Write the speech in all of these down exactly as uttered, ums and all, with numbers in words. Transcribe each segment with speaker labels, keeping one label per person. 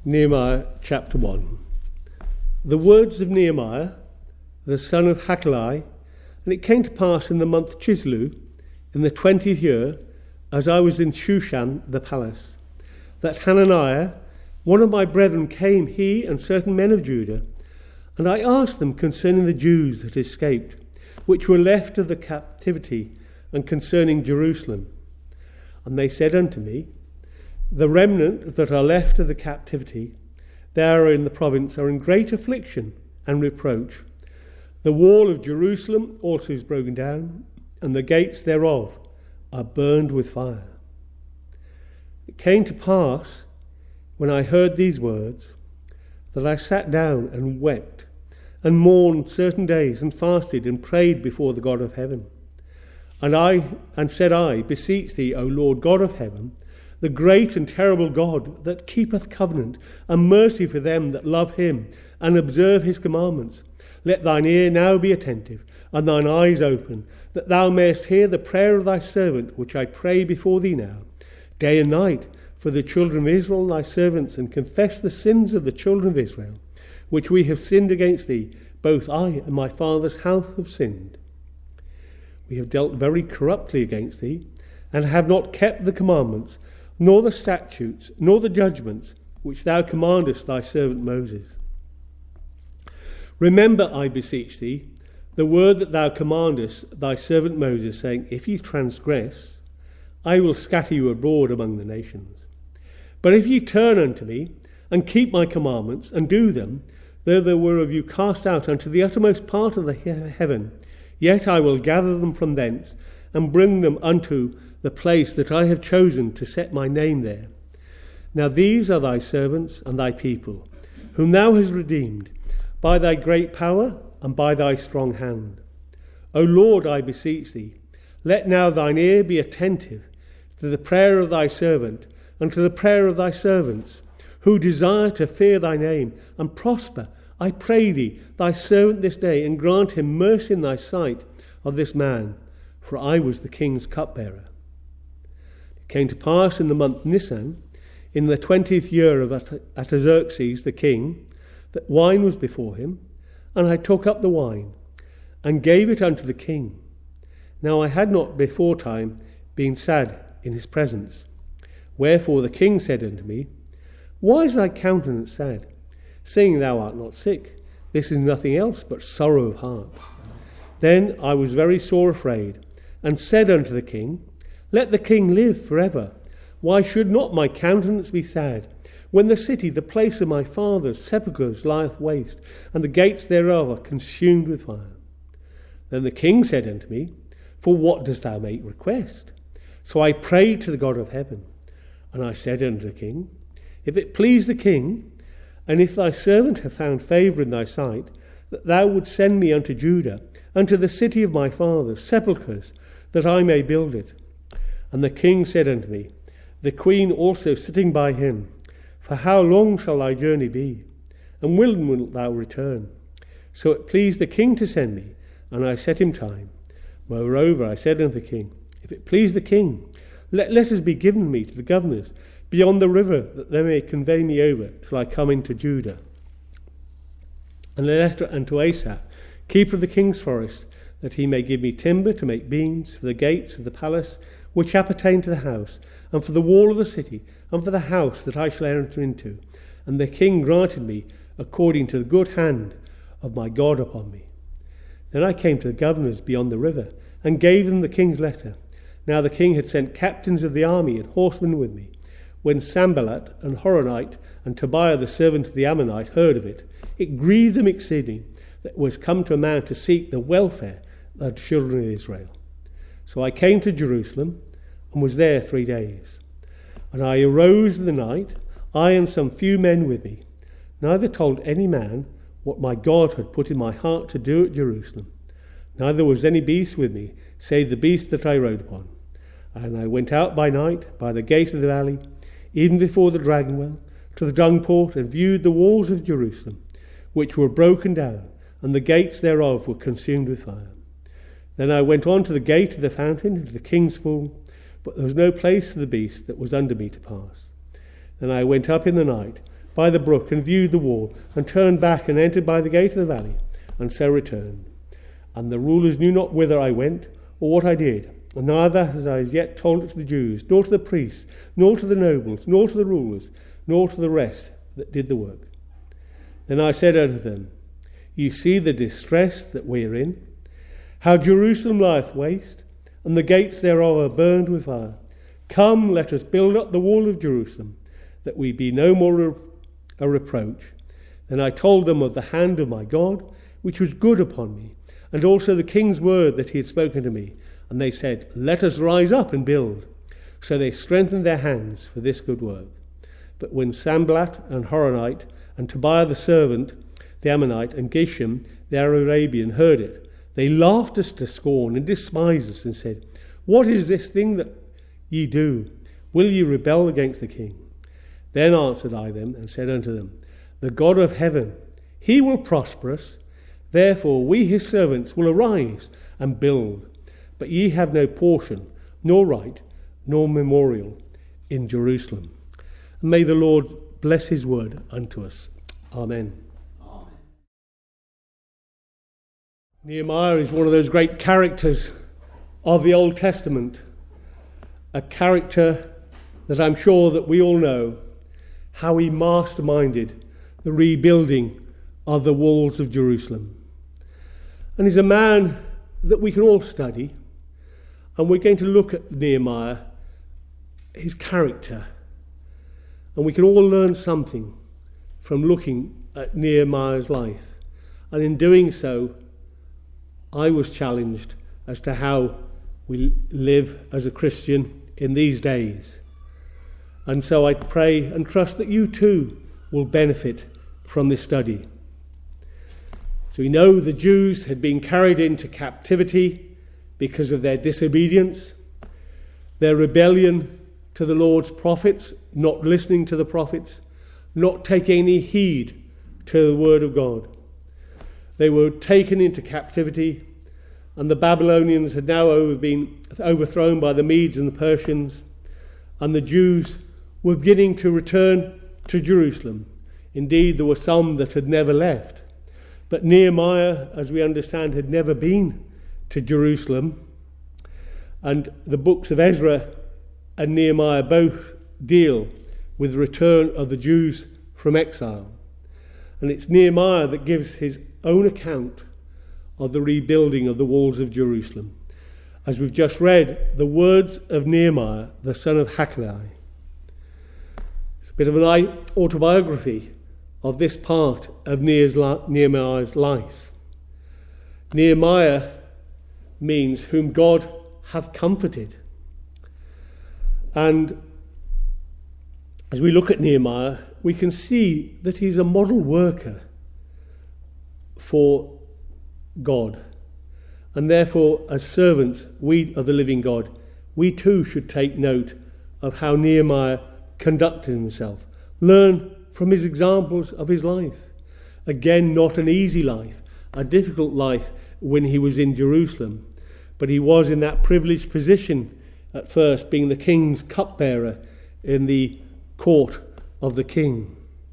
Speaker 1: Nehemiah chapter one. The words of Nehemiah, the son of Hakaliah, and it came to pass in the month Chislew, in the twentieth year, as I was in Shushan the palace, that Hananiah, one of my brethren, came, he and certain men of Judah, and I asked them concerning the Jews that escaped, which were left of the captivity, and concerning Jerusalem. And they said unto me, the remnant that are left of the captivity, there in the province, are in great affliction and reproach. The wall of Jerusalem also is broken down, and the gates thereof are burned with fire. It came to pass, when I heard these words, that I sat down and wept, and mourned certain days, and fasted and prayed before the God of heaven. And I and said I, beseech thee, O Lord God of heaven, the great and terrible God that keepeth covenant and mercy for them that love him and observe his commandments, let thine ear now be attentive and thine eyes open, that thou mayest hear the prayer of thy servant, which I pray before thee now, day and night, for the children of Israel thy servants, and confess the sins of the children of Israel, which we have sinned against thee. Both I and my father's house have sinned. We have dealt very corruptly against thee, and have not kept the commandments, nor the statutes, nor the judgments, which thou commandest thy servant Moses. Remember, I beseech thee, the word that thou commandest thy servant Moses, saying, if ye transgress, I will scatter you abroad among the nations. But if ye turn unto me, and keep my commandments, and do them, though there were of you cast out unto the uttermost part of the he- heaven, yet I will gather them from thence, and bring them unto the place that I have chosen to set my name there. Now these are thy servants and thy people, whom thou hast redeemed, by thy great power and by thy strong hand. O Lord, I beseech thee, let now thine ear be attentive to the prayer of thy servant, and to the prayer of thy servants, who desire to fear thy name, and prosper, I pray thee, thy servant this day, and grant him mercy in thy sight of this man, for I was the king's cupbearer. It came to pass in the month Nisan, in the twentieth year of Artaxerxes the king, that wine was before him, and I took up the wine, and gave it unto the king. Now I had not before time been sad in his presence. Wherefore the king said unto me, why is thy countenance sad, seeing thou art not sick? This is nothing else but sorrow of heart. Then I was very sore afraid, and said unto the king, let the king live for ever. Why should not my countenance be sad, when the city, the place of my father's sepulchres, lieth waste, and the gates thereof are consumed with fire? Then the king said unto me, for what dost thou make request? So I prayed to the God of heaven, and I said unto the king, if it please the king, and if thy servant have found favour in thy sight, that thou wouldst send me unto Judah, unto the city of my father's sepulchres, that I may build it. And the king said unto me, the queen also sitting by him, for how long shall thy journey be? And when wilt thou return? So it pleased the king to send me, and I set him time. Moreover, I said unto the king, if it please the king, let letters be given me to the governors beyond the river, that they may convey me over till I come into Judah. And a letter unto Asaph, keeper of the king's forest, that he may give me timber to make beams for the gates of the palace which appertain to the house, and for the wall of the city, and for the house that I shall enter into. And the king granted me according to the good hand of my God upon me. Then I came to the governors beyond the river, and gave them the king's letter. Now the king had sent captains of the army and horsemen with me. When Sanballat and Horonite and Tobiah the servant of the Ammonite heard of it, it grieved them exceeding, that it was come to a man to seek the welfare of the children of Israel. So I came to Jerusalem, and was there three days. And I arose in the night, I and some few men with me, neither told any man what my God had put in my heart to do at Jerusalem. Neither was any beast with me, save the beast that I rode upon. And I went out by night, by the gate of the valley, even before the dragon well, to the dung port, and viewed the walls of Jerusalem, which were broken down, and the gates thereof were consumed with fire. Then I went on to the gate of the fountain, into the king's pool, but there was no place for the beast that was under me to pass. Then I went up in the night by the brook and viewed the wall, and turned back and entered by the gate of the valley, and so returned. And the rulers knew not whither I went, or what I did, and neither has I as yet told it to the Jews, nor to the priests, nor to the nobles, nor to the rulers, nor to the rest that did the work. Then I said unto them, Ye see the distress that we are in, how Jerusalem lieth waste, and the gates thereof are burned with fire. Come, let us build up the wall of Jerusalem, that we be no more a reproach. Then I told them of the hand of my God, which was good upon me, and also the king's word that he had spoken to me. And they said, Let us rise up and build. So they strengthened their hands for this good work. But when Sanballat and Horonite, and Tobiah the servant, the Ammonite, and Geshem the Arabian heard it, they laughed us to scorn and despised us, and said, What is this thing that ye do? Will ye rebel against the king? Then answered I them, and said unto them, The God of heaven, he will prosper us. Therefore we his servants will arise and build. But ye have no portion, nor right, nor memorial in Jerusalem. And may the Lord bless his word unto us. Amen. Nehemiah is one of those great characters of the Old Testament, a character that I'm sure that we all know how he masterminded the rebuilding of the walls of Jerusalem. And he's a man that we can all study, and we're going to look at Nehemiah, his character, and we can all learn something from looking at Nehemiah's life. And in doing so, I was challenged as to how we live as a Christian in these days. And so I pray and trust that you too will benefit from this study. So we know the Jews had been carried into captivity because of their disobedience, their rebellion to the Lord's prophets, not listening to the prophets, not taking any heed to the word of God. They were taken into captivity, and the Babylonians had now over been overthrown by the Medes and the Persians, and the Jews were beginning to return to Jerusalem. Indeed, there were some that had never left. But Nehemiah, as we understand, had never been to Jerusalem. And the books of Ezra and Nehemiah both deal with the return of the Jews from exile. And it's Nehemiah that gives his own account of the rebuilding of the walls of Jerusalem. As we've just read, the words of Nehemiah, the son of Hakaliah. It's a bit of an autobiography of this part of Nehemiah's life. Nehemiah means whom God hath comforted. And as we look at Nehemiah, we can see that he's a model worker for God. And therefore, as servants, we of the living God, we too should take note of how Nehemiah conducted himself. Learn from his examples of his life. Again, not an easy life, a difficult life when he was in Jerusalem. But he was in that privileged position at first, being the king's cupbearer in the court of the king.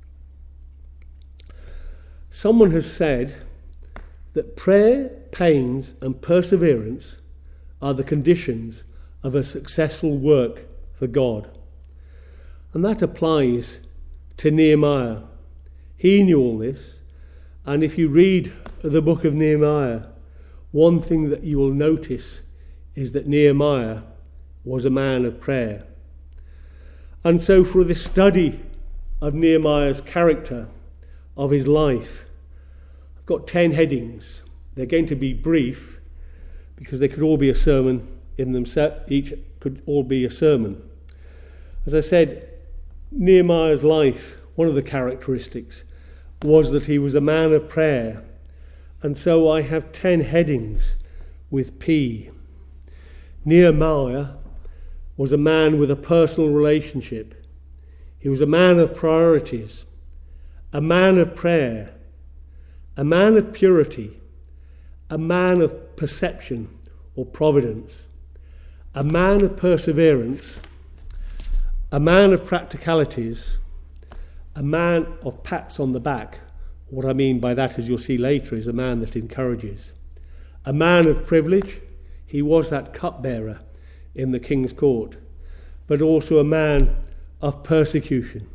Speaker 1: Someone has said that prayer, pains, and perseverance are the conditions of a successful work for God. And that applies to Nehemiah. He knew all this, and if you read the book of Nehemiah, one thing that you will notice is that Nehemiah was a man of prayer. And so for this study of Nehemiah's character, of his life, I've got ten headings. They're going to be brief because they could all be a sermon in themselves. Each could all be a sermon. As I said, Nehemiah's life, one of the characteristics was that he was a man of prayer. And so I have ten headings with P. Nehemiah was a man with a personal relationship. He was a man of priorities, a man of prayer, a man of purity, a man of perception or providence, a man of perseverance, a man of practicalities, a man of pats on the back. What I mean by that, as you'll see later, is a man that encourages. A man of privilege. He was that cupbearer in the king's court, but also a man of persecution.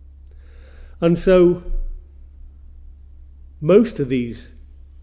Speaker 1: And so most of these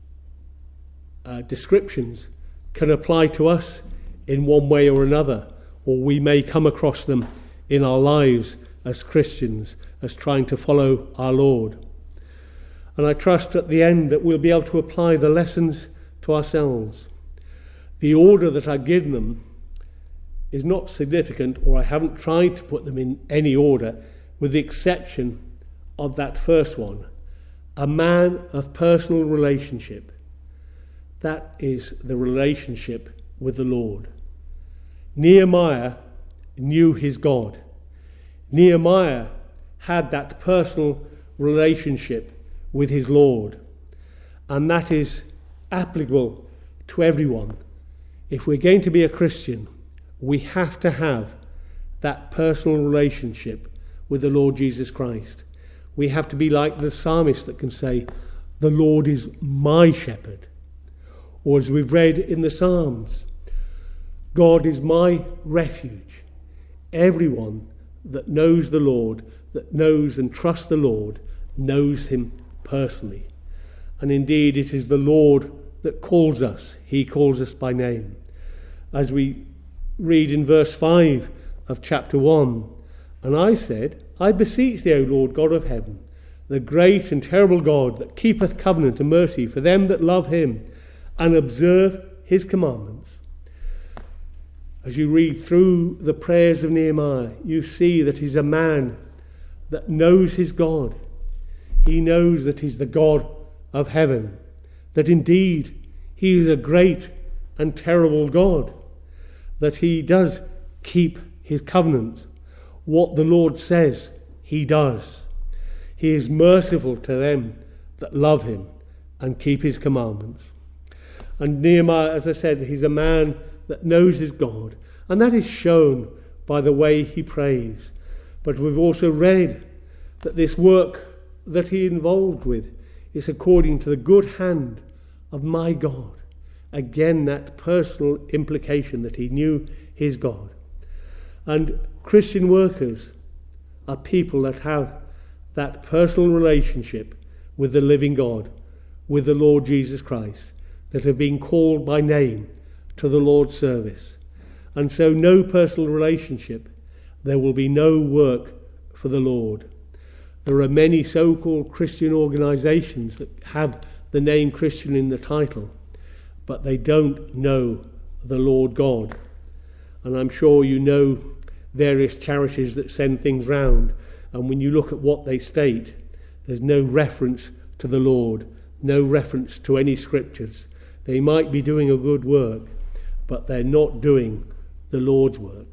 Speaker 1: uh, descriptions can apply to us in one way or another, or we may come across them in our lives as Christians, as trying to follow our Lord. And I trust at the end that we'll be able to apply the lessons to ourselves. The order that I give them is not significant, or I haven't tried to put them in any order, with the exception of that first one. A man of personal relationship. That is the relationship with the Lord. Nehemiah knew his God. Nehemiah had that personal relationship with his Lord. And that is applicable to everyone. If we're going to be a Christian, we have to have that personal relationship with the Lord Jesus Christ. We have to be like the psalmist that can say, "The Lord is my shepherd." Or as we've read in the Psalms, "God is my refuge." Everyone that knows the Lord, that knows and trusts the Lord, knows him personally. And indeed, it is the Lord that calls us. He calls us by name. As we read in verse five of chapter one, "And I said, I beseech thee, O Lord God of heaven, the great and terrible God that keepeth covenant and mercy for them that love him and observe his commandments." As you read through the prayers of Nehemiah, you see that he's a man that knows his God. He knows that he's the God of heaven, that indeed he is a great and terrible God, that he does keep his covenant. What the Lord says, he does. He is merciful to them that love him and keep his commandments. And Nehemiah, as I said, he's a man that knows his God, and that is shown by the way he prays. But we've also read that this work that he involved with is according to the good hand of my God. Again, that personal implication that he knew his God. And Christian workers are people that have that personal relationship with the living God, with the Lord Jesus Christ, that have been called by name to the Lord's service. And so no personal relationship, there will be no work for the Lord. There are many so-called Christian organisations that have the name Christian in the title, but they don't know the Lord God. And I'm sure you know various charities that send things round, and when you look at what they state, there's no reference to the Lord, no reference to any scriptures. They might be doing a good work, but they're not doing the Lord's work.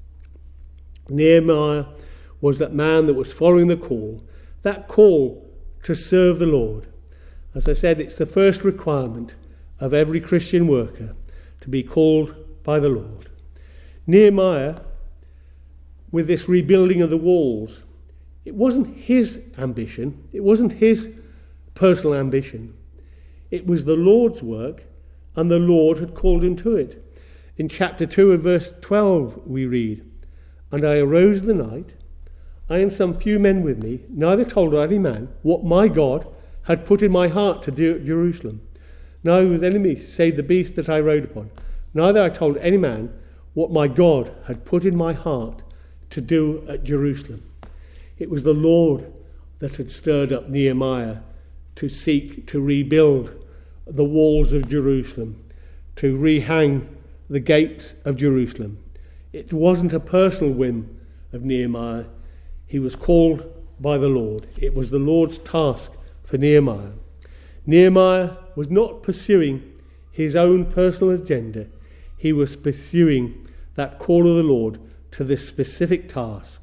Speaker 1: Nehemiah was that man that was following the call, that call to serve the Lord. As I said, it's the first requirement of every Christian worker, to be called by the Lord. Nehemiah, with this rebuilding of the walls, it wasn't his ambition, it wasn't his personal ambition. It was the Lord's work, and the Lord had called him to it. In chapter two and verse twelve we read, "And I arose in the night, I and some few men with me, neither told any man what my God had put in my heart to do at Jerusalem. Neither with any me save the beast that I rode upon. Neither I told any man what my God had put in my heart to do at Jerusalem." It was the Lord that had stirred up Nehemiah to seek to rebuild the walls of Jerusalem, to rehang the gates of Jerusalem. It wasn't a personal whim of Nehemiah. He was called by the Lord. It was the Lord's task for Nehemiah. Nehemiah was not pursuing his own personal agenda. He was pursuing that call of the Lord to this specific task.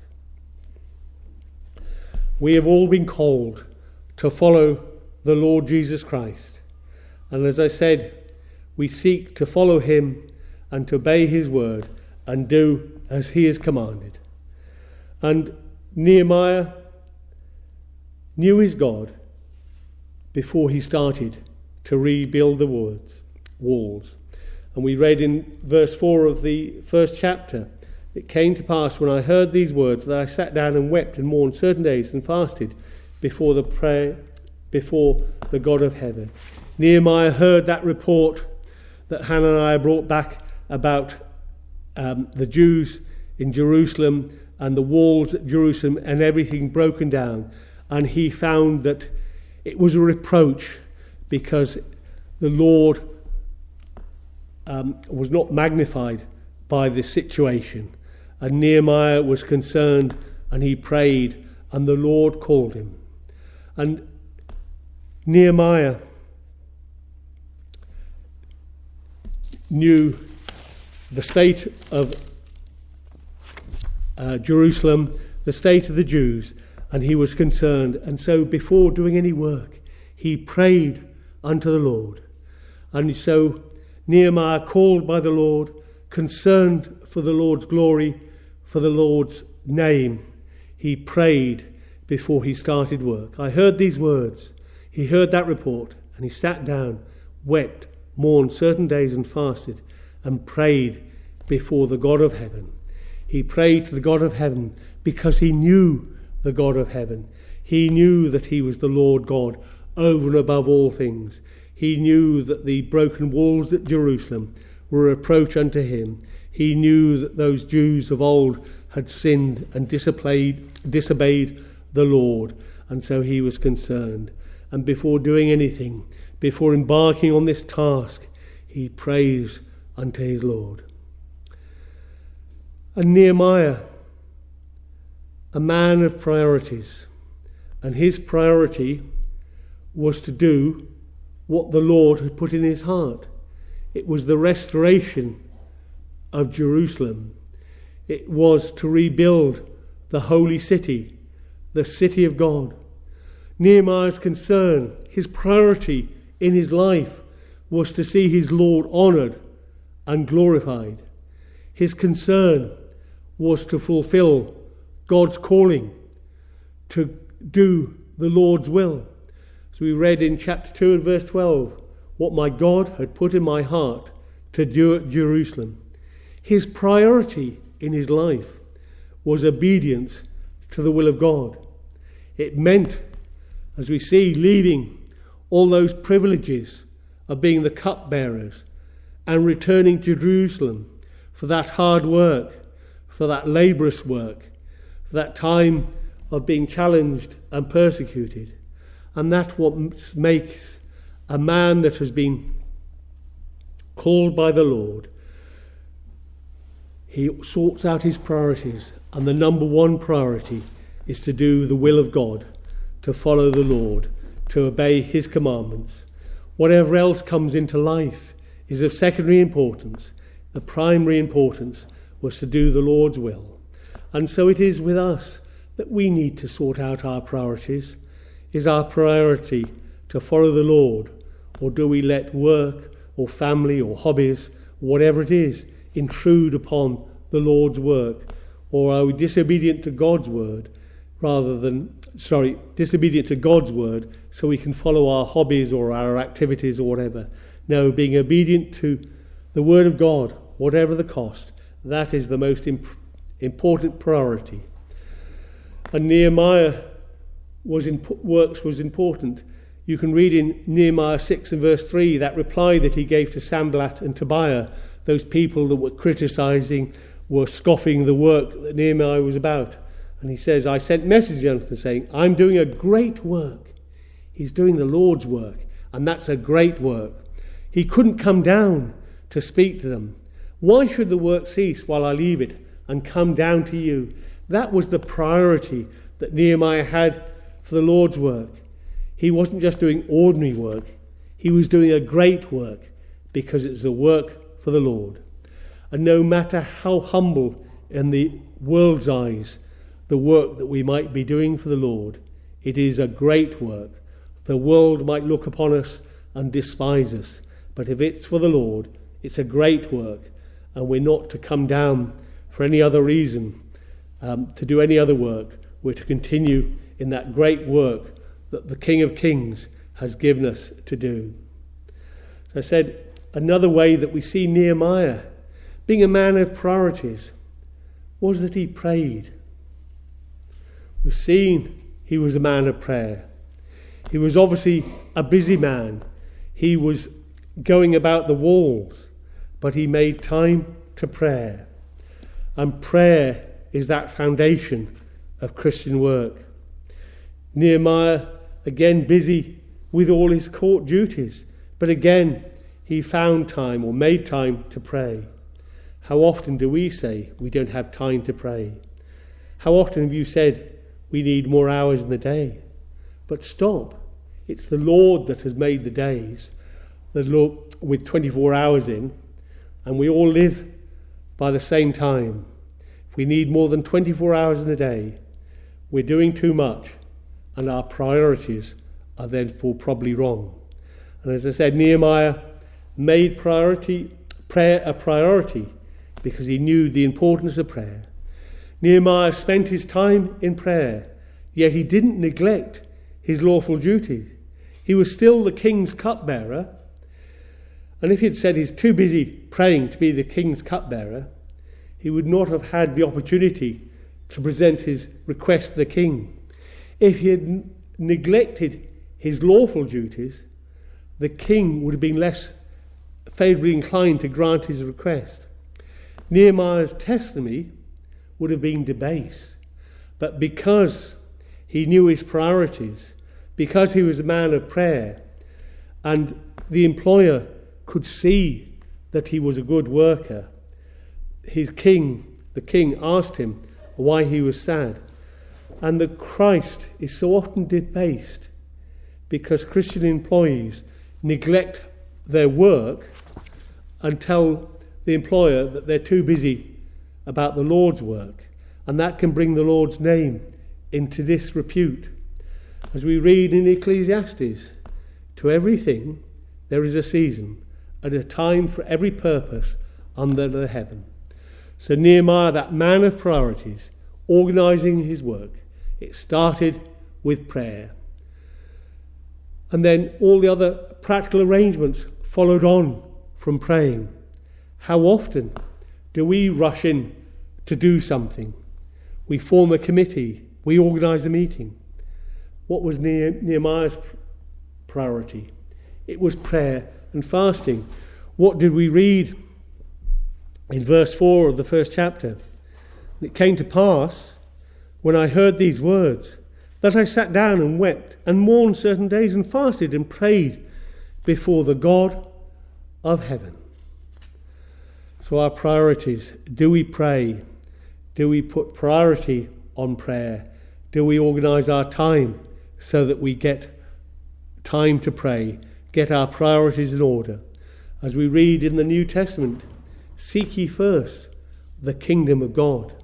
Speaker 1: We have all been called to follow the Lord Jesus Christ. And as I said, we seek to follow him and to obey his word and do as he has commanded. And Nehemiah knew his God before he started to rebuild the walls. walls. And we read in verse four of the first chapter, "It came to pass when I heard these words that I sat down and wept and mourned certain days and fasted before the prayer, before the God of heaven." Nehemiah heard that report that Hananiah brought back about um, the Jews in Jerusalem and the walls at Jerusalem and everything broken down. And he found that it was a reproach because the Lord um, was not magnified by this situation. And Nehemiah was concerned and he prayed and the Lord called him. And Nehemiah knew the state of uh, Jerusalem, the state of the Jews, and he was concerned. And so before doing any work, he prayed unto the Lord. And so Nehemiah, called by the Lord, concerned for the Lord's glory, for the Lord's name, he prayed before he started work. I heard these words. He heard that report, and he sat down, wept, mourned certain days and fasted, and prayed before the God of heaven. He prayed to the God of heaven because he knew the God of heaven. He knew that he was the Lord God over and above all things. He knew that the broken walls at Jerusalem were a reproach unto him. He knew that those Jews of old had sinned and disobeyed, disobeyed the Lord, and so he was concerned. And before doing anything, before embarking on this task, he prays unto his Lord. And Nehemiah, a man of priorities, and his priority was to do what the Lord had put in his heart. It was the restoration of Jerusalem. It was to rebuild the holy city, the city of God. Nehemiah's concern, his priority in his life, was to see his Lord honoured and glorified. His concern was to fulfill God's calling, to do the Lord's will. So we read in chapter two and verse twelve, what my God had put in my heart to do at Jerusalem. His priority in his life was obedience to the will of God. It meant, as we see, leaving all those privileges of being the cupbearers and returning to Jerusalem for that hard work, for that laborious work, for that time of being challenged and persecuted. And that's what makes a man that has been called by the Lord. He sorts out his priorities, and the number one priority is to do the will of God, to follow the Lord, to obey his commandments. Whatever else comes into life is of secondary importance. The primary importance was to do the Lord's will. And so it is with us that we need to sort out our priorities. Is our priority to follow the Lord, or do we let work or family or hobbies, whatever it is, intrude upon the Lord's work? Or are we disobedient to God's word rather than, sorry, disobedient to God's word so we can follow our hobbies or our activities or whatever? No, being obedient to the word of God, whatever the cost, that is the most imp- important priority. And Nehemiah was in, works was important. You can read in Nehemiah six and verse three that reply that he gave to Sanballat and Tobiah, those people that were criticising, were scoffing the work that Nehemiah was about. And he says, I sent messages unto them saying, I'm doing a great work. He's doing the Lord's work, and that's a great work. He couldn't come down to speak to them. Why should the work cease while I leave it and come down to you? That was the priority that Nehemiah had for the Lord's work. He wasn't just doing ordinary work. He was doing a great work because it's a work for the Lord. And no matter how humble in the world's eyes the work that we might be doing for the Lord, it is a great work. The world might look upon us and despise us, but if it's for the Lord, it's a great work, and we're not to come down for any other reason, um, to do any other work. We're to continue in that great work that the King of Kings has given us to do. So I said, another way that we see Nehemiah being a man of priorities was that he prayed. We've seen he was a man of prayer. He was obviously a busy man. He was going about the walls, but he made time to prayer. And prayer is that foundation of Christian work. Nehemiah, again busy with all his court duties, but again he found time or made time to pray. How often do we say we don't have time to pray? How often have you said we need more hours in the day? But stop. It's the Lord that has made the days, the Lord with twenty-four hours in, and we all live by the same time. If we need more than twenty-four hours in a day, we're doing too much, and our priorities are therefore probably wrong. And as I said, Nehemiah made priority prayer a priority because he knew the importance of prayer. Nehemiah spent his time in prayer, yet he didn't neglect his lawful duties. He was still the king's cupbearer, and if he had said he's too busy praying to be the king's cupbearer, he would not have had the opportunity to present his request to the king. If he had n- neglected his lawful duties, the king would have been less favourably inclined to grant his request. Nehemiah's testimony would have been debased, but because he knew his priorities, because he was a man of prayer, and the employer could see that he was a good worker, his king, the king asked him why he was sad. And the Christ is so often debased because Christian employees neglect their work and tell the employer that they're too busy about the Lord's work, and that can bring the Lord's name into disrepute. As we read in Ecclesiastes, to everything there is a season and a time for every purpose under the heaven. So Nehemiah, that man of priorities, organising his work, it started with prayer. And then all the other practical arrangements followed on from praying. How often do we rush in to do something? We form a committee, we organise a meeting. What was Nehemiah's priority? It was prayer and fasting. What did we read in verse four of the first chapter? It came to pass, when I heard these words, that I sat down and wept and mourned certain days and fasted and prayed before the God of heaven. So our priorities, do we pray? Do we put priority on prayer? Do we organise our time so that we get time to pray, get our priorities in order? As we read in the New Testament, seek ye first the kingdom of God.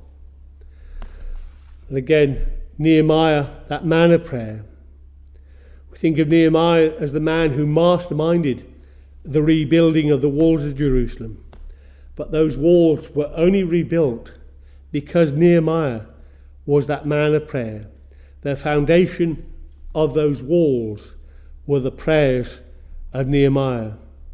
Speaker 1: And again, Nehemiah, that man of prayer. We think of Nehemiah as the man who masterminded the rebuilding of the walls of Jerusalem. But those walls were only rebuilt because Nehemiah was that man of prayer. The foundation of those walls were the prayers of Nehemiah.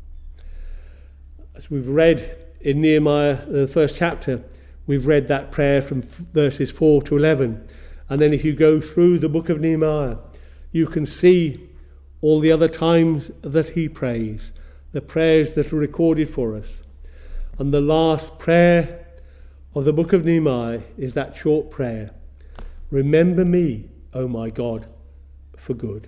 Speaker 1: As we've read in Nehemiah, the first chapter, we've read that prayer from verses four to eleven. And then if you go through the book of Nehemiah, you can see all the other times that he prays, the prayers that are recorded for us. And the last prayer of the book of Nehemiah is that short prayer. Remember me, O my God, for good.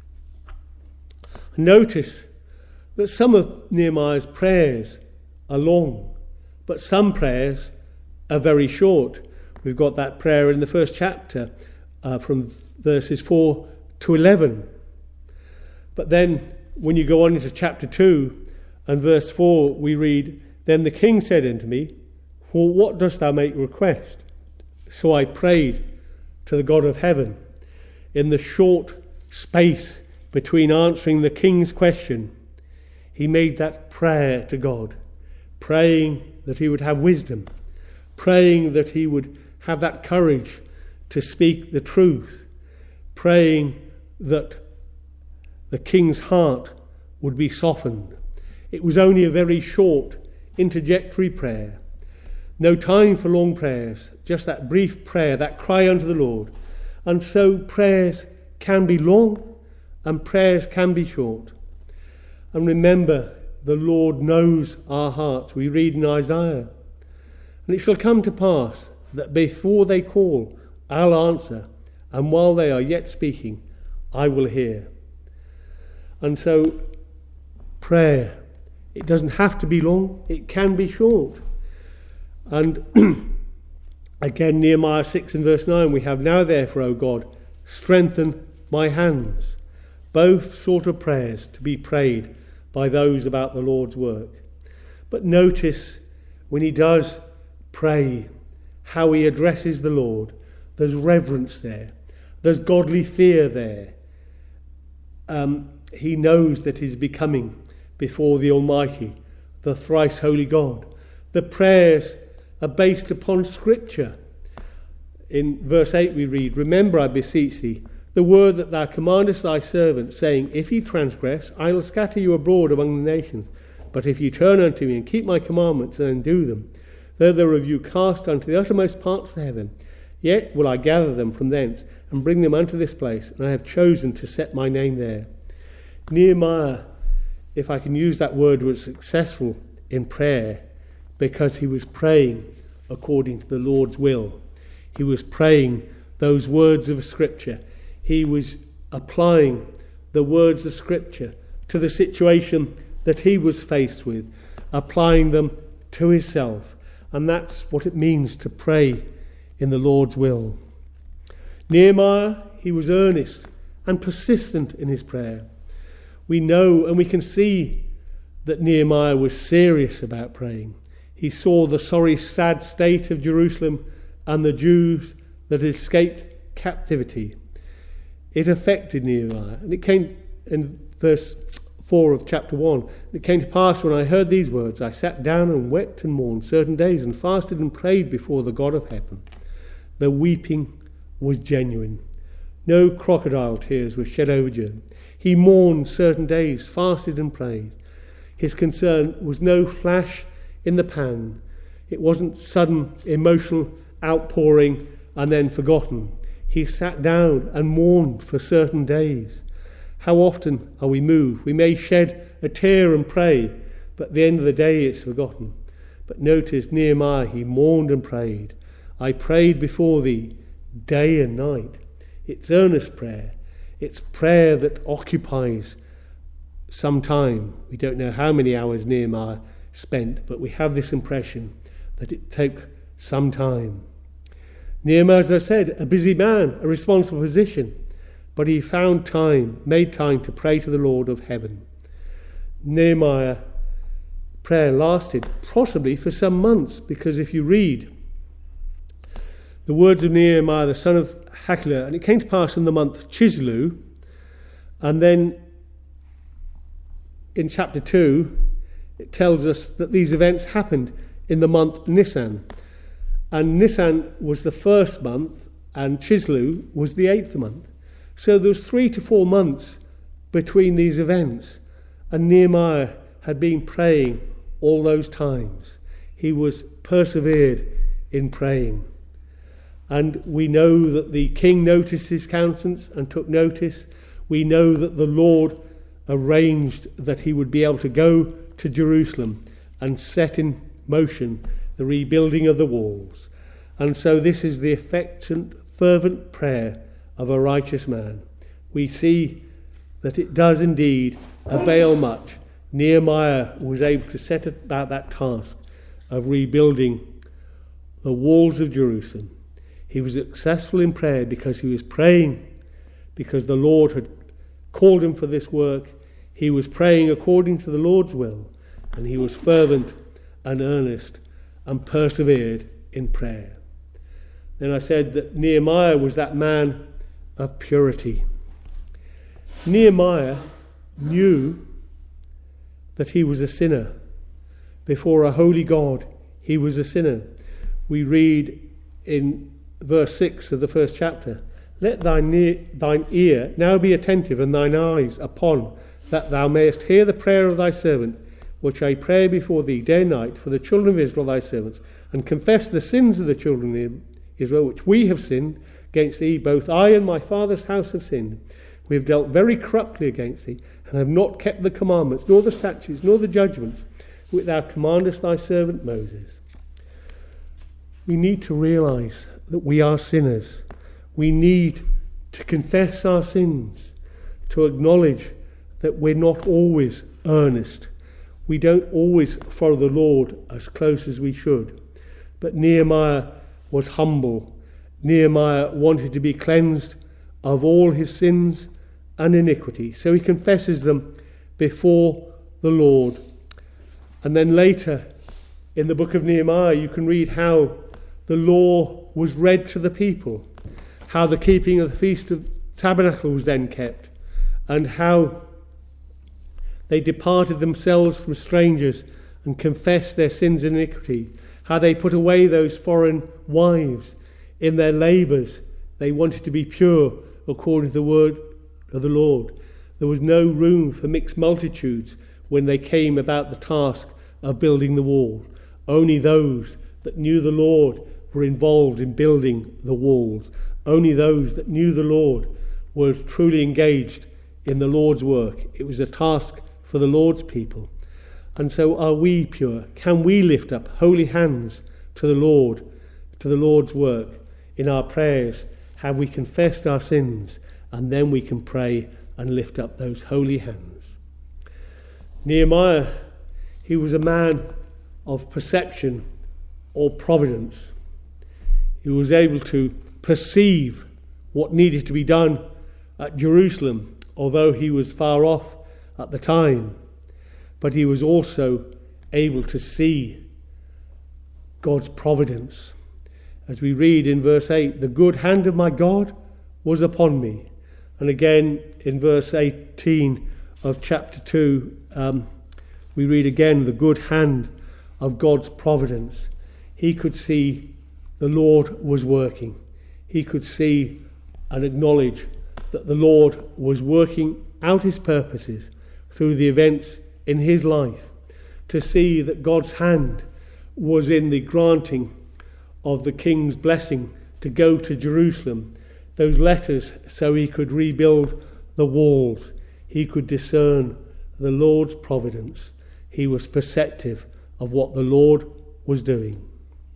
Speaker 1: Notice that some of Nehemiah's prayers are long, but some prayers are very short. We've got that prayer in the first chapter uh, from verses four to eleven. But then when you go on into chapter two and verse four, we read, Then the king said unto me, For what dost thou make request? So I prayed to the God of heaven. In the short space between answering the king's question, he made that prayer to God, praying that he would have wisdom, praying that he would have that courage to speak the truth, praying that the king's heart would be softened. It was only a very short interjectory prayer. No time for long prayers, just that brief prayer, that cry unto the Lord. And so prayers can be long and prayers can be short. And remember, the Lord knows our hearts. We read in Isaiah, and it shall come to pass that before they call, I'll answer, and while they are yet speaking, I will hear. And so prayer, it doesn't have to be long, it can be short. And again, Nehemiah six and verse nine, we have, now therefore, O God, strengthen my hands. Both sort of prayers to be prayed by those about the Lord's work. But notice when he does pray, how he addresses the Lord. There's reverence there. There's godly fear there. Um, he knows that he's becoming before the Almighty, the thrice holy God. The prayers are based upon Scripture. In verse eight we read, remember, I beseech thee, the word that thou commandest thy servant, saying, if ye transgress, I will scatter you abroad among the nations. But if ye turn unto me and keep my commandments and do them, though they were of you cast unto the uttermost parts of heaven, yet will I gather them from thence and bring them unto this place, and I have chosen to set my name there. Nehemiah, if I can use that word, was successful in prayer because he was praying according to the Lord's will. He was praying those words of Scripture. He was applying the words of Scripture to the situation that he was faced with, applying them to himself. And that's what it means to pray in the Lord's will. Nehemiah, he was earnest and persistent in his prayer. We know and we can see that Nehemiah was serious about praying. He saw the sorry, sad state of Jerusalem and the Jews that had escaped captivity. It affected Nehemiah. And it came in verse four of chapter one. It came to pass when I heard these words, I sat down and wept and mourned certain days and fasted and prayed before the God of heaven. The weeping was genuine. No crocodile tears were shed over Job. He mourned certain days, fasted and prayed. His concern was no flash in the pan. It wasn't sudden emotional outpouring and then forgotten. He sat down and mourned for certain days. How often are we moved? We may shed a tear and pray, but at the end of the day it's forgotten. But notice Nehemiah, he mourned and prayed. I prayed before thee day and night. It's earnest prayer. It's prayer that occupies some time. We don't know how many hours Nehemiah spent, but we have this impression that it took some time. Nehemiah, as I said, a busy man, a responsible position, but he found time, made time to pray to the Lord of heaven. Nehemiah prayer lasted possibly for some months, because if you read the words of Nehemiah, the son of Hakaliah, and it came to pass in the month Chislew, and then in chapter two, it tells us that these events happened in the month Nisan. And Nisan was the first month, and Chislew was the eighth month. So there was three to four months between these events. And Nehemiah had been praying all those times. He was persevered in praying. And we know that the king noticed his countenance and took notice. We know that the Lord arranged that he would be able to go to Jerusalem and set in motion the rebuilding of the walls. And so this is the affectionate, fervent prayer of a righteous man. We see that it does indeed avail much. Nehemiah was able to set about that task of rebuilding the walls of Jerusalem. He was successful in prayer because he was praying, because the Lord had called him for this work. He was praying according to the Lord's will, and he was fervent and earnest and persevered in prayer. Then I said that Nehemiah was that man of purity. Nehemiah knew that he was a sinner. Before a holy God, he was a sinner. We read in verse six of the first chapter, Let thine ear, thine ear now be attentive, and thine eyes upon, that thou mayest hear the prayer of thy servant, which I pray before thee day and night for the children of Israel thy servants, and confess the sins of the children of Israel, which we have sinned against thee. Both I and my father's house have sinned. We have dealt very corruptly against thee, and have not kept the commandments, nor the statutes, nor the judgments, which thou commandest thy servant Moses. We need to realise that we are sinners. We need to confess our sins, to acknowledge that we're not always earnest. We don't always follow the Lord as close as we should. But Nehemiah was humble. Nehemiah wanted to be cleansed of all his sins and iniquity. So he confesses them before the Lord. And then later in the book of Nehemiah, you can read how the law was read to the people, how the keeping of the Feast of Tabernacle was then kept, and how they departed themselves from strangers and confessed their sins and iniquity, how they put away those foreign wives. In their labours, they wanted to be pure according to the word of the Lord. There was no room for mixed multitudes when they came about the task of building the wall. Only those that knew the Lord were involved in building the walls. Only those that knew the Lord were truly engaged in the Lord's work. It was a task for the Lord's people. And so are we pure? Can we lift up holy hands to the Lord, to the Lord's work? In our prayers, have we confessed our sins? And then we can pray and lift up those holy hands. Nehemiah, he was a man of perception or providence. He was able to perceive what needed to be done at Jerusalem, although he was far off at the time. But he was also able to see God's providence. As we read in verse eight, the good hand of my God was upon me. And again in verse eighteen of chapter two, um, we read again the good hand of God's providence. He could see the Lord was working. He could see and acknowledge that the Lord was working out his purposes through the events in his life, to see that God's hand was in the granting of the king's blessing to go to Jerusalem, those letters so he could rebuild the walls. He could discern the Lord's providence. He was perceptive of what the Lord was doing.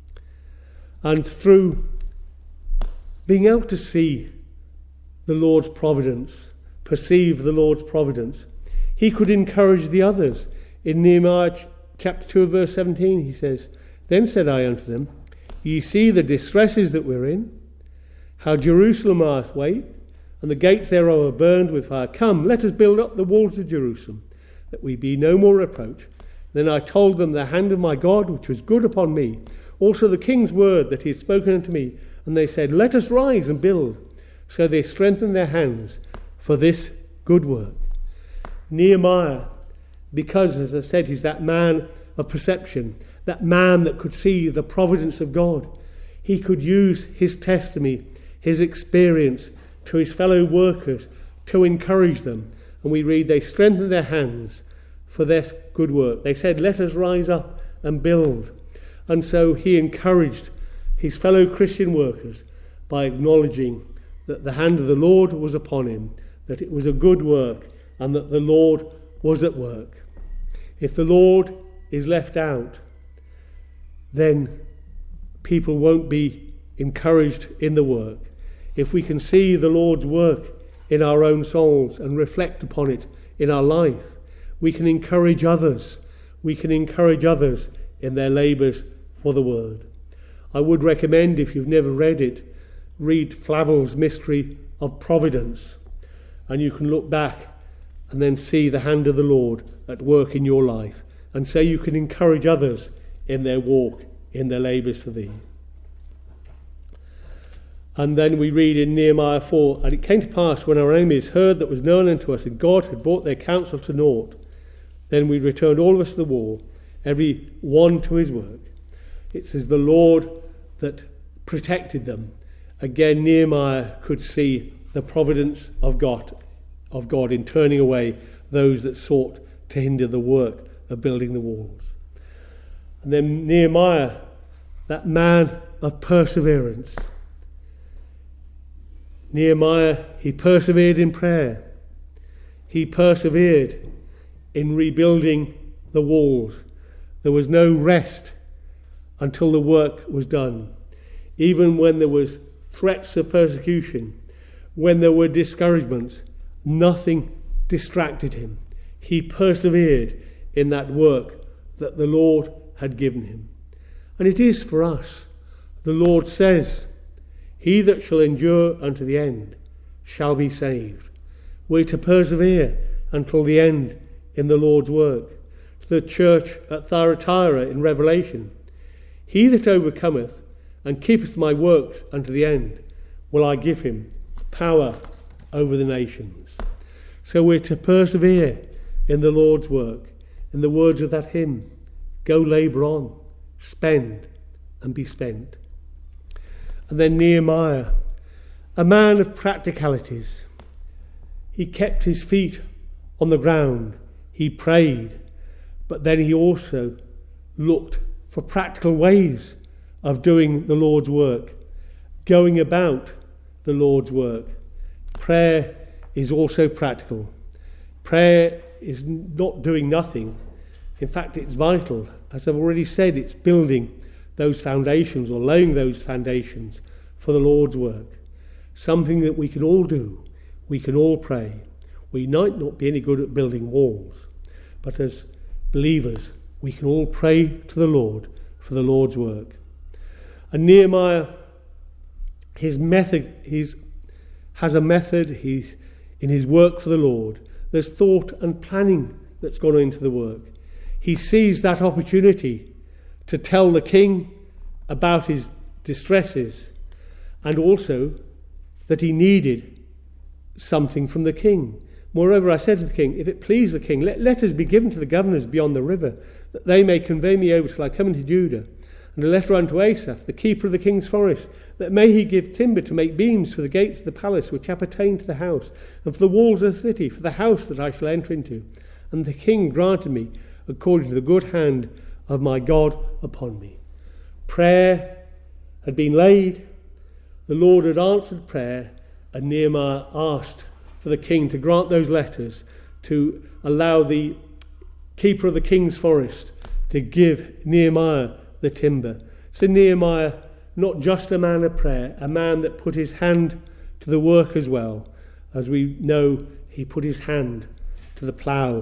Speaker 1: And through being able to see the Lord's providence, perceive the Lord's providence, he could encourage the others. In Nehemiah chapter two verse seventeen, he says, Then said I unto them, Ye see the distresses that we're in, how Jerusalem lieth wait, and the gates thereof are burned with fire. Come, let us build up the walls of Jerusalem, that we be no more reproach. Then I told them the hand of my God, which was good upon me, also the king's word that he had spoken unto me. And they said, Let us rise and build. So they strengthened their hands for this good work. Nehemiah, because, as I said, he's that man of perception, that man that could see the providence of God, he could use his testimony, his experience to his fellow workers to encourage them. And we read, they strengthened their hands for their good work. They said, Let us rise up and build. And so he encouraged his fellow Christian workers by acknowledging that the hand of the Lord was upon him, that it was a good work, and that the Lord was at work. If the Lord is left out, then people won't be encouraged in the work. If we can see the Lord's work in our own souls and reflect upon it in our life, we can encourage others. We can encourage others in their labours for the word. I would recommend, if you've never read it, read Flavel's Mystery of Providence, and you can look back and then see the hand of the Lord at work in your life, and so you can encourage others in their walk, in their labours for thee. And then we read in Nehemiah four, And it came to pass, when our enemies heard that was known unto us, that God had brought their counsel to naught, then we returned all of us to the wall, every one to his work. It says the Lord that protected them again Nehemiah could see the providence of God, of God in turning away those that sought to hinder the work of building the walls. And then Nehemiah, that man of perseverance. Nehemiah, he persevered in prayer. He persevered in rebuilding the walls. There was no rest until the work was done. Even when there was threats of persecution, when there were discouragements, nothing distracted him. He persevered in that work that the Lord had given him. And it is for us. The Lord says, "He that shall endure unto the end shall be saved." We're to persevere until the end in the Lord's work. To the church at Thyatira in Revelation, "He that overcometh and keepeth my works unto the end, will I give him power over the nations." So we're to persevere in the Lord's work. In the words of that hymn, "Go labour on, spend and be spent." And then Nehemiah, a man of practicalities. He kept his feet on the ground. He prayed, but then he also looked for practical ways of doing the Lord's work, going about the Lord's work. Prayer is also practical. Prayer is not doing nothing. In fact, it's vital. As I've already said, it's building those foundations or laying those foundations for the Lord's work. Something that we can all do. We can all pray. We might not be any good at building walls, but as believers, we can all pray to the Lord for the Lord's work. And Nehemiah, his method, he's, has a method he's, in his work for the Lord. There's thought and planning that's gone into the work. He sees that opportunity to tell the king about his distresses, and also that he needed something from the king. Moreover, I said to the king, "If it please the king, let letters be given to the governors beyond the river, that they may convey me over till I come into Judah. And a letter unto Asaph, the keeper of the king's forest, that may he give timber to make beams for the gates of the palace which appertain to the house, and for the walls of the city, for the house that I shall enter into. And the king granted me according to the good hand of my God upon me." Prayer had been laid. The Lord had answered prayer, and Nehemiah asked for the king to grant those letters, to allow the keeper of the king's forest to give Nehemiah the timber. So Nehemiah, not just a man of prayer, a man that put his hand to the work as well. As we know, he put his hand to the plough.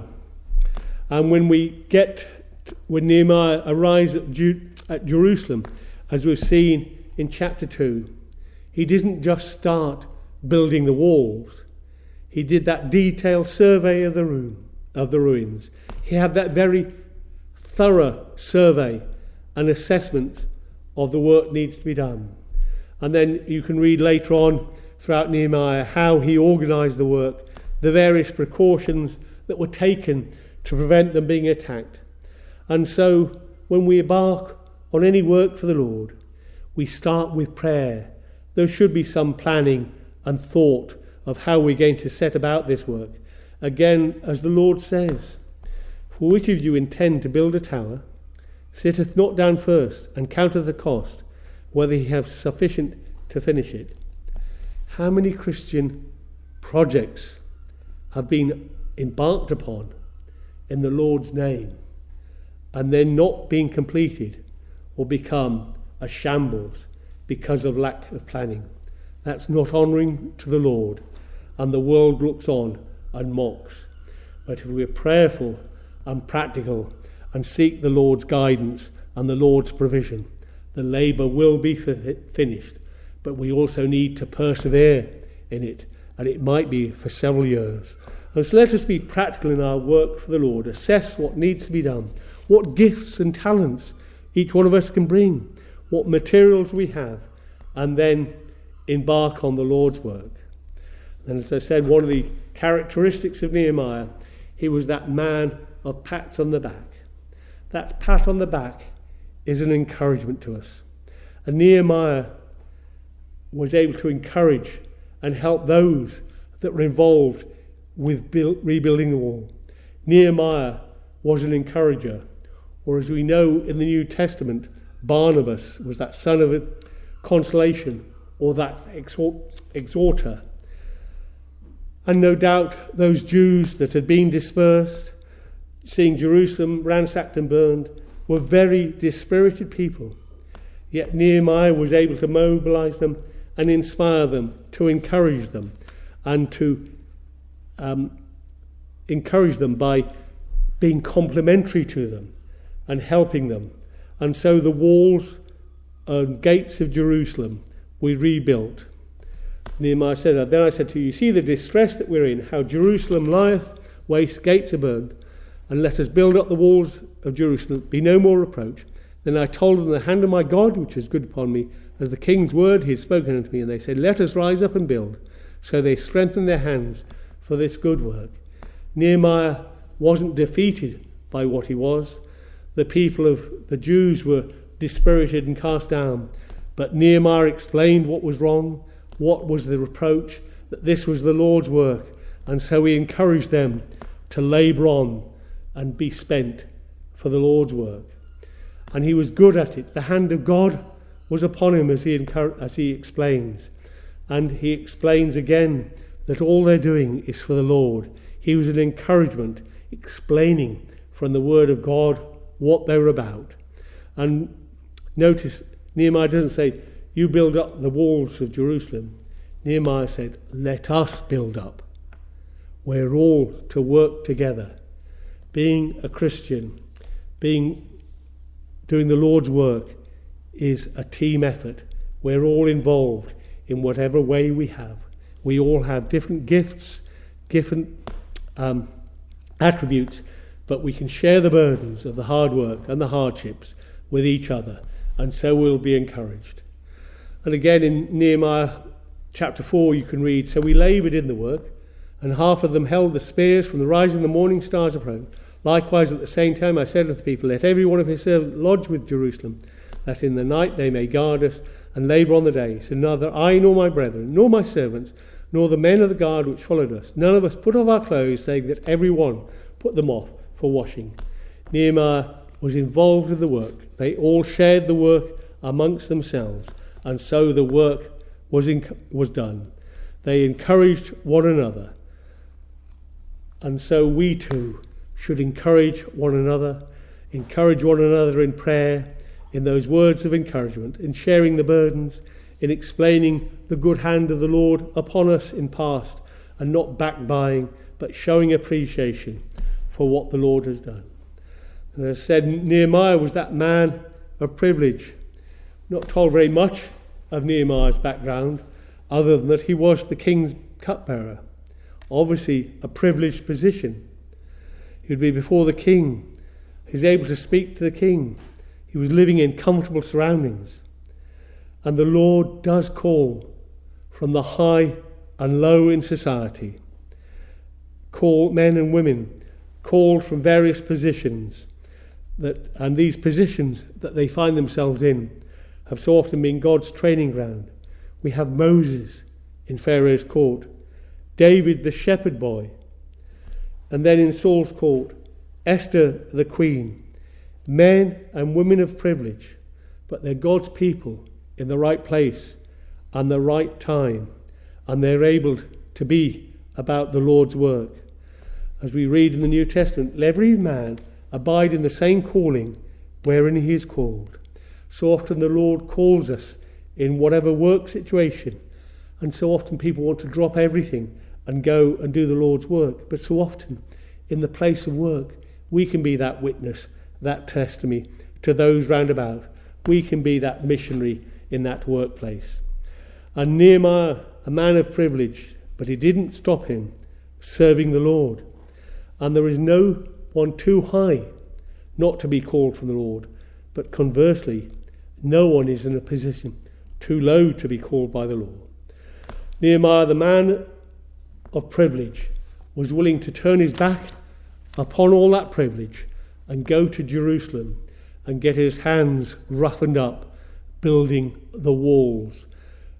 Speaker 1: And when we get, when Nehemiah arrives at, Ju- at Jerusalem, as we've seen in chapter two, he didn't just start building the walls. He did that detailed survey of the room, of the ruins. He had that very thorough survey and assessment of the work needs to be done. And then you can read later on throughout Nehemiah how he organised the work, the various precautions that were taken to prevent them being attacked. And so when we embark on any work for the Lord, we start with prayer. There should be some planning and thought of how we're going to set about this work. Again, as the Lord says, "For which of you intend to build a tower, sitteth not down first, and counteth the cost, whether he have sufficient to finish it." How many Christian projects have been embarked upon in the Lord's name, and then not being completed, or become a shambles because of lack of planning? That's not honouring to the Lord, and the world looks on and mocks. But if we're prayerful and practical and seek the Lord's guidance and the Lord's provision, the labour will be finished, but we also need to persevere in it, and it might be for several years. And so let us be practical in our work for the Lord, assess what needs to be done, what gifts and talents each one of us can bring, what materials we have, and then embark on the Lord's work. And as I said, one of the characteristics of Nehemiah, he was that man of pats on the back. That pat on the back is an encouragement to us. And Nehemiah was able to encourage and help those that were involved with build, rebuilding the wall. Nehemiah was an encourager, or as we know in the New Testament, Barnabas was that son of consolation, or that exhorter. And no doubt those Jews that had been dispersed, seeing Jerusalem ransacked and burned, were very dispirited people. Yet Nehemiah was able to mobilize them and inspire them, to encourage them, and to um, encourage them by being complimentary to them and helping them. And so the walls and gates of Jerusalem were rebuilt. Nehemiah said, then I said to you, see the distress that we're in, how Jerusalem lieth waste, gates are burned, and let us build up the walls of Jerusalem, be no more reproach. Then I told them the hand of my God, which is good upon me, as the king's word he had spoken unto me. And they said, let us rise up and build. So they strengthened their hands for this good work. Nehemiah wasn't defeated by what he was. The people of the Jews were dispirited and cast down. But Nehemiah explained what was wrong, what was the reproach, that this was the Lord's work. And so he encouraged them to labour on and be spent for the Lord's work. And he was good at it. The hand of God was upon him, as he encourage, as he explains. And he explains again that all they're doing is for the Lord. He was an encouragement, explaining from the word of God what they were about. And notice, Nehemiah doesn't say, you build up the walls of Jerusalem. Nehemiah said, let us build up. We're all to work together. Being a Christian, being doing the Lord's work is a team effort. We're all involved in whatever way we have. We all have different gifts, different um, attributes, but we can share the burdens of the hard work and the hardships with each other, and so we'll be encouraged. And again in Nehemiah chapter four you can read, so we laboured in the work, and half of them held the spears from the rising of the morning stars approach. Likewise at the same time I said unto the people, let every one of his servants lodge with Jerusalem, that in the night they may guard us and labour on the day. So neither I nor my brethren, nor my servants, nor the men of the guard which followed us, none of us put off our clothes, saying that every one put them off for washing. Nehemiah was involved in the work. They all shared the work amongst themselves, and so the work was in, was done. They encouraged one another, and so we too should encourage one another, encourage one another in prayer, in those words of encouragement, in sharing the burdens, in explaining the good hand of the Lord upon us in past, and not backbiting, but showing appreciation for what the Lord has done. And as I said, Nehemiah was that man of privilege. Not told very much of Nehemiah's background, other than that he was the king's cupbearer. Obviously a privileged position. He would be before the king. He was able to speak to the king. He was living in comfortable surroundings. And the Lord does call from the high and low in society. Call men and women, called from various positions, that and these positions that they find themselves in have so often been God's training ground. We have Moses in Pharaoh's court, David the shepherd boy, and then in Saul's court, Esther the queen. Men and women of privilege, but they're God's people in the right place and the right time, and they're able to be about the Lord's work. As we read in the New Testament, let every man abide in the same calling wherein he is called. So often the Lord calls us in whatever work situation, and so often people want to drop everything and go and do the Lord's work. But so often in the place of work, we can be that witness, that testimony to those round about. We can be that missionary in that workplace. And Nehemiah, a man of privilege, but it didn't stop him serving the Lord. And there is no one too high not to be called from the Lord, but conversely, no one is in a position too low to be called by the Lord. Nehemiah, the man of privilege, was willing to turn his back upon all that privilege and go to Jerusalem and get his hands roughened up building the walls,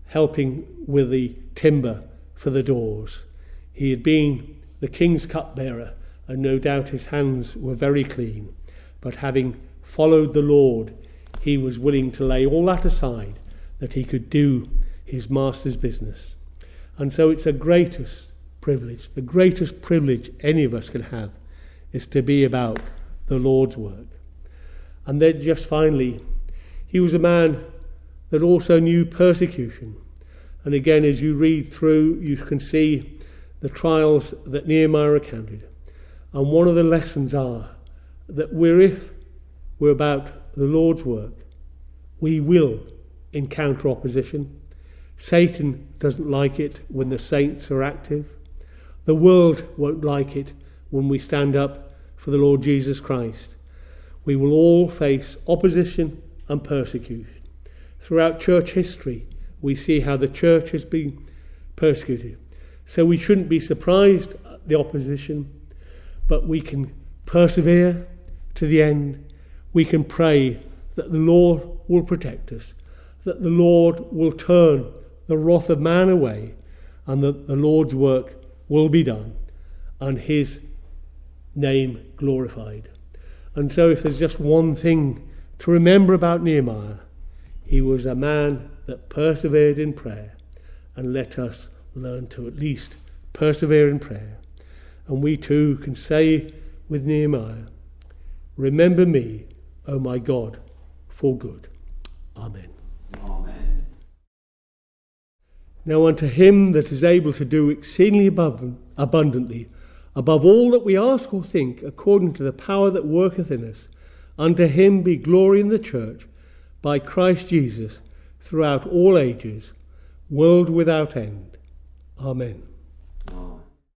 Speaker 1: helping with the timber for the doors. He had been the king's cupbearer, and no doubt his hands were very clean. But having followed the Lord, he was willing to lay all that aside that he could do his master's business. And so it's a greatest privilege, the greatest privilege any of us can have, is to be about the Lord's work. And then just finally, he was a man that also knew persecution. And again, as you read through, you can see the trials that Nehemiah recounted. And one of the lessons are that we're, if we're about the Lord's work, we will encounter opposition. Satan doesn't like it when the saints are active. The world won't like it when we stand up for the Lord Jesus Christ. We will all face opposition and persecution. Throughout church history, we see how the church has been persecuted. So we shouldn't be surprised at the opposition, but we can persevere to the end. We can pray that the Lord will protect us, that the Lord will turn the wrath of man away, and that the Lord's work will be done and his name glorified. And so if there's just one thing to remember about Nehemiah, he was a man that persevered in prayer, and let us learn to at least persevere in prayer. And we too can say with Nehemiah, remember me, O my God, for good. Amen.
Speaker 2: Amen.
Speaker 1: Now unto him that is able to do exceedingly above, abundantly, above all that we ask or think, according to the power that worketh in us, unto him be glory in the church, by Christ Jesus, throughout all ages, world without end. Amen.